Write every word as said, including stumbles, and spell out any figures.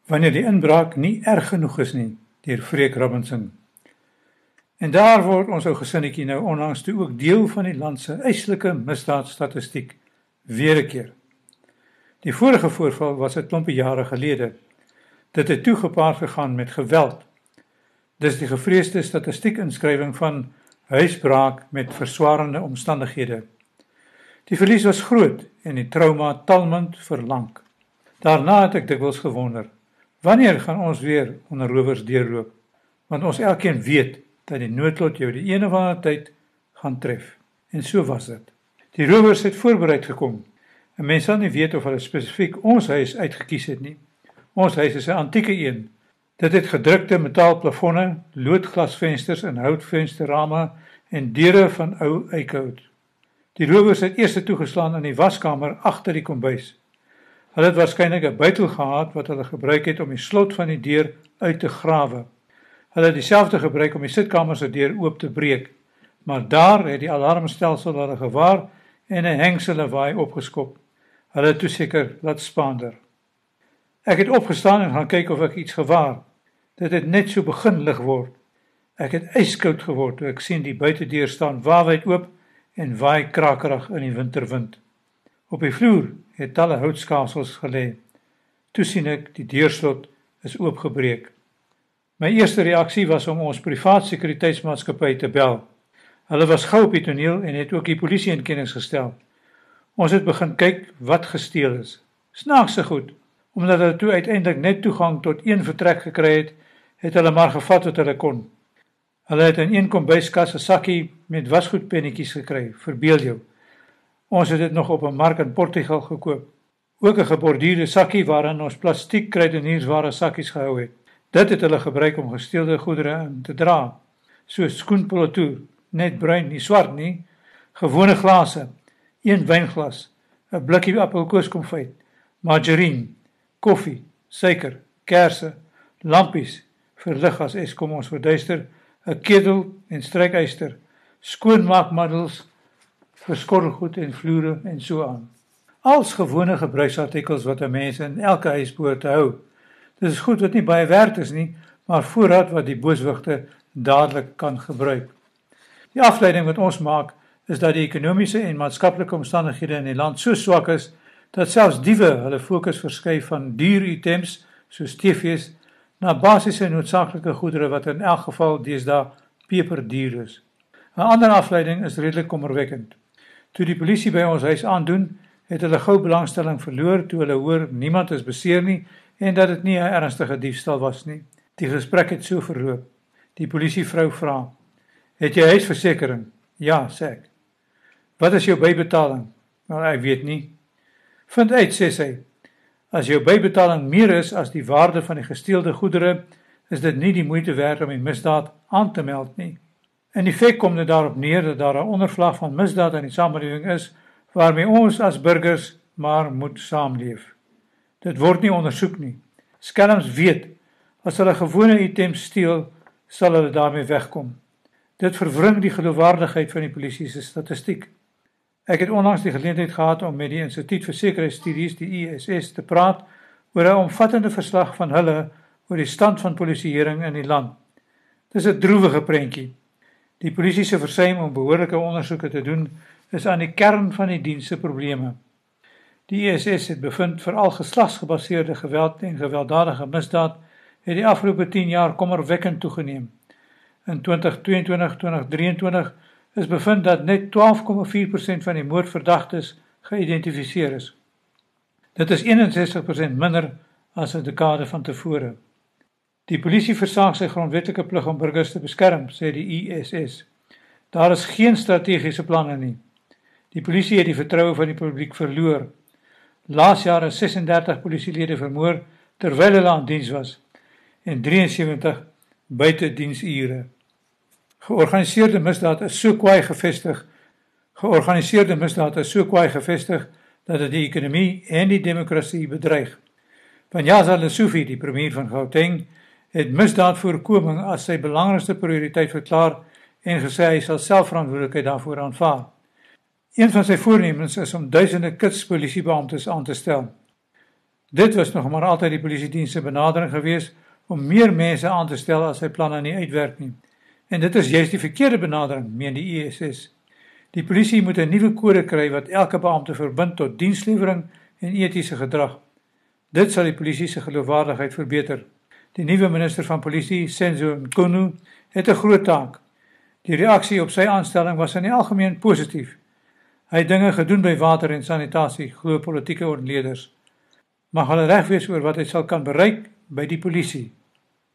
wanneer die inbraak nie erg genoeg is nie, deur Freek Robinson. En daar word ons ou gesinnetjie nou onlangs toe ook deel van die land se eislike misdaadstatistiek, weer 'n keer. Die vorige voorval was 'n klompie jare gelede. Dit het toe gepaard gegaan met geweld. Dis die gevreesde statistiekinskrywing van huisbraak met verswarende omstandighede. Die verlies was groot en die trauma talmend verlang. Daarna het ek dikwels gewonder, wanneer gaan ons weer onder rowers deurloop? Want ons elkeen weet dat die noodlot jou die een of ander tyd gaan tref. En so was dit. Die rowers het voorbereid gekom. En mens sal nie weet of hulle spesifiek ons huis uitgekies het nie. Ons huis is 'n antieke een. Dit het gedrukte metaalplafonne, loodglasvensters en houtvensterrame en deure van ou eikehout. Die rowers het eers toegeslaan in die waskamer agter die kombuis. Hulle het waarskynlik 'n buitel gehad wat hulle gebruik het om die slot van die deur uit te grawe. Hulle het dieselfde gebruik om die sitkamer se deur oop te breek, maar daar het die alarmstelsel hulle gewaar en 'n hengselwaai opgeskop. Hulle het toe seker laat spaander. Ek het opgestaan en gaan kyk of ek iets gewaar. Dit het net so begin lig word. Ek het yskoud geword toe ek sien die buitedeur staan waawyd oop en waai krakerig in die winterwind. Op die vloer het talle houtskasels gelê. Toe sien ek die deurslot is oopgebreek. My eerste reaksie was om ons privaat sekuriteitsmaatskappy te bel. Hulle was gou op die toneel en het ook die polisie in kennis gestel. Ons het begin kyk wat gesteel is. Snaakse goed, omdat hulle toe uiteindelik net toegang tot een vertrek gekry het, het hulle maar gevat wat hulle kon. Hulle het in een kombuiskas 'n sakkie met wasgoedpennetjies gekry, verbeel jou. Ons het dit nog op 'n mark in Portugal gekoop. Ook 'n geborduurde sakkie waarin ons plastiek kruideniersware sakkies gehou het. Dit het hulle gebruik om gesteelde goedere in te dra, soos skoenpoletoer, net bruin, nie swart nie, gewone glase, een wynglas, 'n blikkie appelkoeskonfyt, margarine, koffie, suiker, kersse, lampies, verlig as Eskom ons verduister, 'n ketel en strykyster, skoonmaakmiddels, vir skorrelgoed en vloere en so aan. Als gewone gebruiksartikels wat 'n mens in elke huis behoort te hou. Dit is goed wat nie baie werd is nie, maar voorraad wat die booswigte dadelik kan gebruik. Die afleiding wat ons maak, is dat die ekonomiese en maatskaplike omstandighede in die land so swak is, dat selfs diewe hulle fokus verskuif van duur items, soos T V's, na basiese noodsaaklike goedere wat in elk geval deesdae peperduur is. 'n Ander afleiding is redelik kommerwekkend. Toe die polisie by ons huis aandoen, het hulle gou belangstelling verloor toe hulle hoor niemand is beseer nie en dat dit nie 'n ernstige diefstal was nie. Die gesprek het so verloop. Die polisievrou vra: "Het jy huisversekering?" "Ja," sê ek. "Wat is jou bybetaling?" "Nou, ek weet nie." "Vind uit," sê sy. "As jou bybetaling meer is as die waarde van die gesteelde goedere, is dit nie die moeite werd om die misdaad aan te meld nie." In effek kom dit daarop neer dat daar 'n ondervlaag van misdaad in die samelewing is, waarmee ons as burgers maar moet saamleef. Dit word nie ondersoek nie. Skelms weet, as hulle gewone items steel, sal hulle daarmee wegkom. Dit verwring die geloofwaardigheid van die polisie se statistiek. Ek het onlangs die geleentheid gehad om met die Instituut vir Sekuriteitsstudies, die I S S, te praat oor 'n omvattende verslag van hulle oor die stand van polisieering in die land. Dis 'n droewige prentjie. Die polisie se versuim om behoorlike ondersoeke te doen, is aan die kern van die diens se probleme. Die I S S het bevind veral geslagsgebaseerde geweld en gewelddadige misdaad het die afgelope tien jaar kommerwekkend toegeneem. In twintig tweeëntwintig twintig drieëntwintig is bevind dat net twaalf komma vier persent van die moordverdagtes geïdentifiseer is. Dit is eenenzestig persent minder as 'n dekade van tevore. Die polisie versaak sy grondwetlike plig om burgers te beskerm, sê die I S S. Daar is geen strategiese planne nie. Die polisie het die vertroue van die publiek verloor. Laas jaar is sesendertig polisielede vermoor terwyl hulle aan diens was en drieënsewentig buite diensure. Georganiseerde misdaad is so kwaai gevestig. Georganiseerde misdaad is so kwaai gevestig dat dit die ekonomie en die demokrasie bedreig. Panyaza Lesufi, die premier van Gauteng, het misdaadvoorkoming as sy belangrikste prioriteit verklaar en gesê hy sal self verantwoordelikheid daarvoor aanvaar. Een van sy voornemens is om duisende kits polisiebeamptes aan te stel. Dit was nog maar altyd die polisiediens se benadering gewees om meer mense aan te stel as sy planne nie uitwerk nie. En dit is juist die verkeerde benadering, meen die I S S. Die polisie moet 'n nuwe kode kry wat elke beampte verbind tot dienslewering en etiese gedrag. Dit sal die polisie se geloofwaardigheid verbeter. Die nuwe minister van polisie, Senzo Mchunu, het 'n groot taak. Die reaksie op sy aanstelling was in die algemeen positief. Hy het dinge gedoen by water en sanitasie, glo politieke onleerders. Mag hulle reg wees oor wat hy sal kan bereik by die polisie.